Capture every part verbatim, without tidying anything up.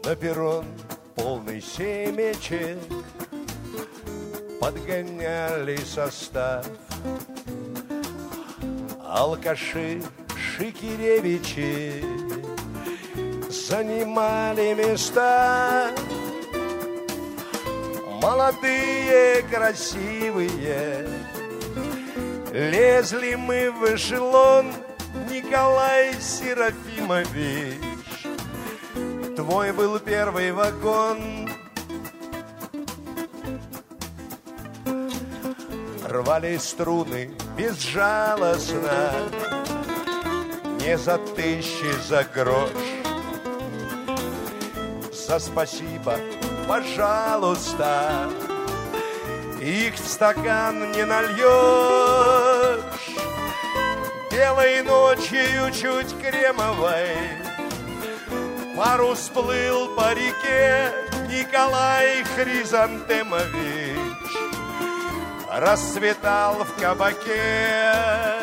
На перрон полный семечек подгоняли состав. Алкаши Шикеревичи занимали места. Молодые, красивые, лезли мы в эшелон. Николай Серафимович, твой был первый вагон. Рвали струны безжалостно, не за тысячи, за грош. За спасибо, пожалуйста, их в стакан не нальешь. Белой ночью чуть кремовой парус плыл по реке. Николай Хризантемович расцветал в кабаке.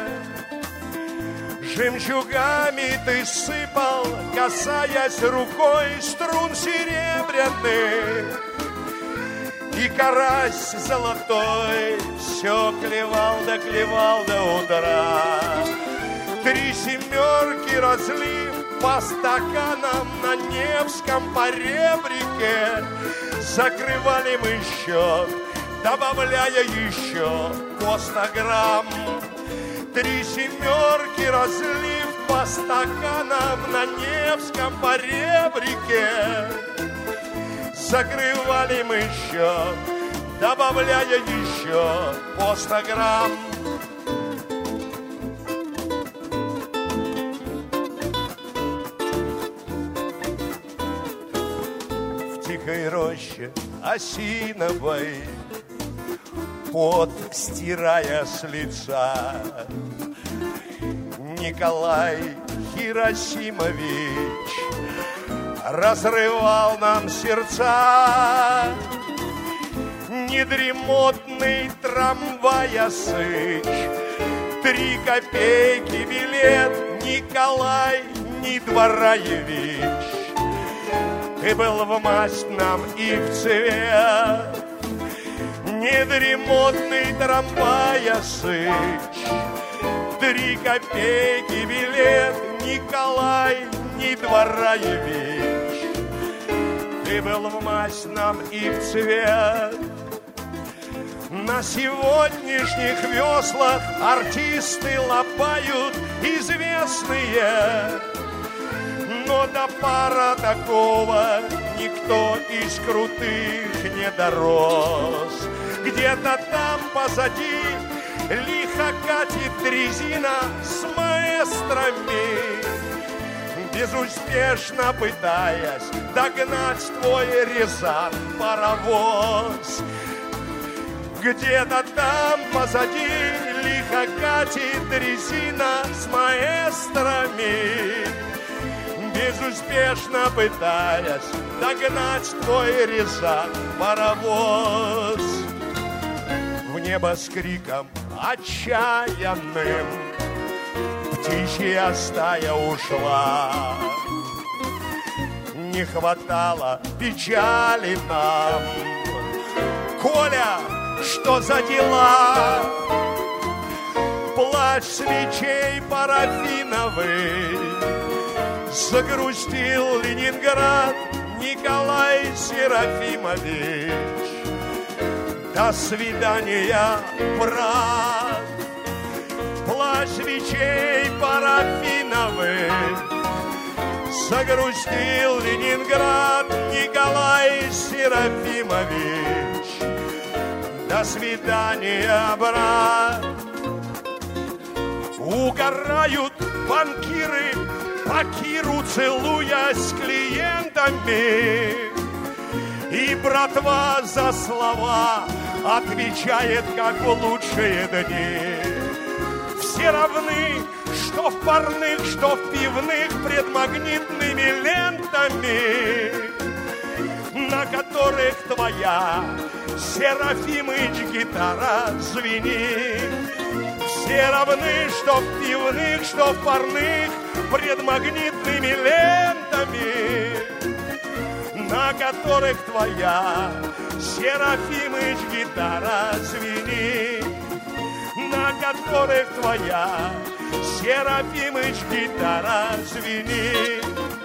Жемчугами ты сыпал, касаясь рукой струн серебряных. И карась золотой все клевал да клевал до утра. Три семерки разлив по стаканам на Невском поребрике. Закрывали мы счет, добавляя еще по сто грамм. Три семерки разлив по стаканам на Невском поребрике. Закрывали мы счет, добавляя еще по сто грамм. В тихой роще осиновой, пот стирая с лица, Николай Хиросимович разрывал нам сердца. Недремотный трамвая сыч, три копейки билет. Николай Недвораевич, ты был в масть нам и в цвет. Недремотный трамвая сыч, три копейки билет. Николай Недвораевич, ты был в масть нам и в цвет. На сегодняшних веслах артисты лопают известные, но до пара такого никто из крутых не дорос. Где-то там позади лихо катит дрезина с маэстрами, безуспешно пытаясь догнать твой Рязань паровоз. Где-то там позади лихо катит дрезина с маэстрами, безуспешно пытаясь догнать твой Рязань паровоз. В небо с криком отчаянным птичья стая ушла. Не хватало печали нам. Коля, что за дела? Плач свечей парафиновых загрустил Ленинград. Николай Серафимович, до свидания, брат. Плач свечей парафиновых загрустил Ленинград. Николай Серафимович, до свидания, брат. Угорают банкиры по Киру, целуясь с клиентами, и братва за слова отвечает, как в лучшие дни. Все равны, что в парных, что в пивных, пред магнитными лентами, на которых твоя, Серафимыч, гитара звенит. Все равны, что в пивных, что в парных, пред магнитными лентами, на которых твоя, Серафимыч, гитара звенит, на которых твоя, Серафимыч, гитара звенит.